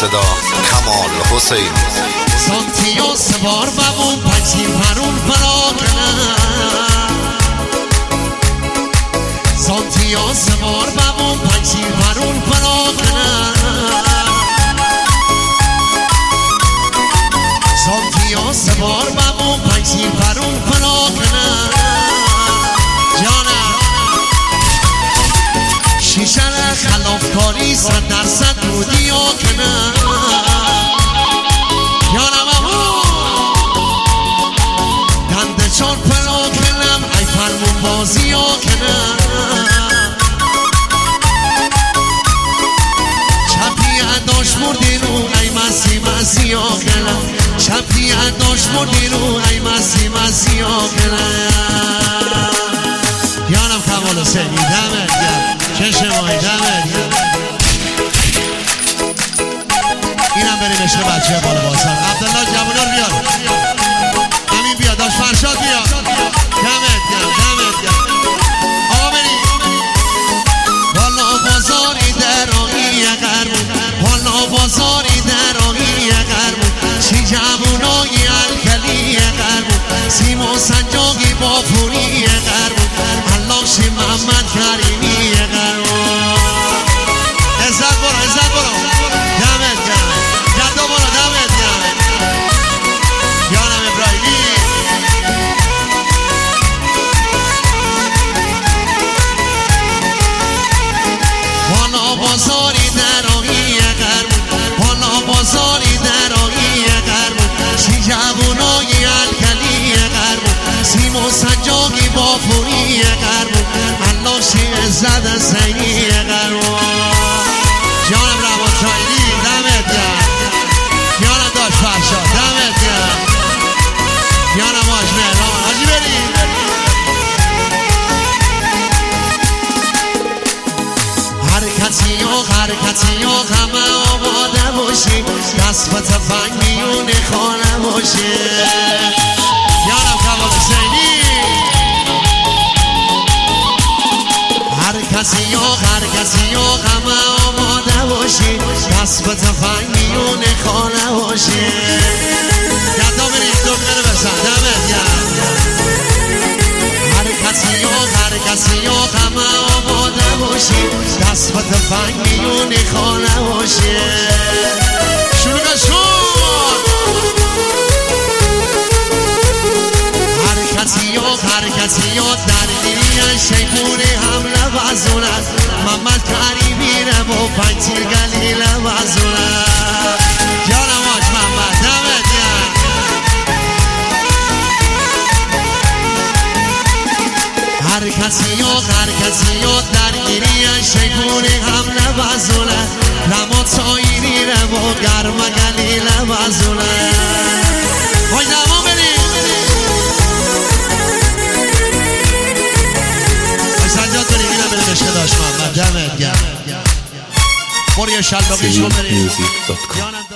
صدا کمال حسین سانتیو سوار بابون پنچی پرون فراکنم سانتیو سوار بابون پنچی پرون فراکنم سانتیو سوار بابون پنچی پرون فراکنم جانم شیشن خلافکاری 100% رودی ها کنم جانم دنده چون پلا کنم ای فرمون بازی ها کنم چپی انداش مردی رو ای مسی مسی ها کنم چپی انداش مردی رو ای مسی مسی ها کنم جانم کمال حسینی دمت گرم چشمایی دمت گرم اینم بریم عشق بچه بالا بازن عبدالله جوانار بیار همین بیاد داشت فرشاد بیاد دمت گرم دمت گرم آقا بریم والا بازاری درانی قرمون والا بازاری درانی قرمون چی جوانای الکلی قرمون سیما سنجاقی با پوری قرمون اللهش محمد کریمی قرمون عزت برو دمت گرم جدا برو دمت گرم یانم ابراهیمی والا بازاری درانی قرمون والا بازاری درانی قرمون چی جوانای الکلی قرمون سیما سنجاقی با پوری قرمون اللهش عزت حسینی قرمون جانم روان چایلی دمت گرم جانم داشت فرشاد دمت گرم جانم آج مهران آجی بریم حرکتی یا همه آماده باشی دست به تفنگ میون خانه باشی جانم کمال حسینی هر کسی یا همه آماده باشی دست به تفنگ میون خانه باشی یادا بریم دکمه بسن دمت گرم هر کسی یا همه آماده باشی دست به تفنگ میون خانه باشی شروع شد هر کسی یا درگیری شیپور حمله وزونت محمد کریمی رو با پنچیر گلیل وزونت جانم آج محمد دمت گرم هر کسی یا درگیری شیپور حمله وزونت رمات سایری رو با گرم گلیل وزونت وای دوام بریم سجاد بریم اینم بریم عشق داشت محمد دمت گرم برو یه شلباقیش کن بریم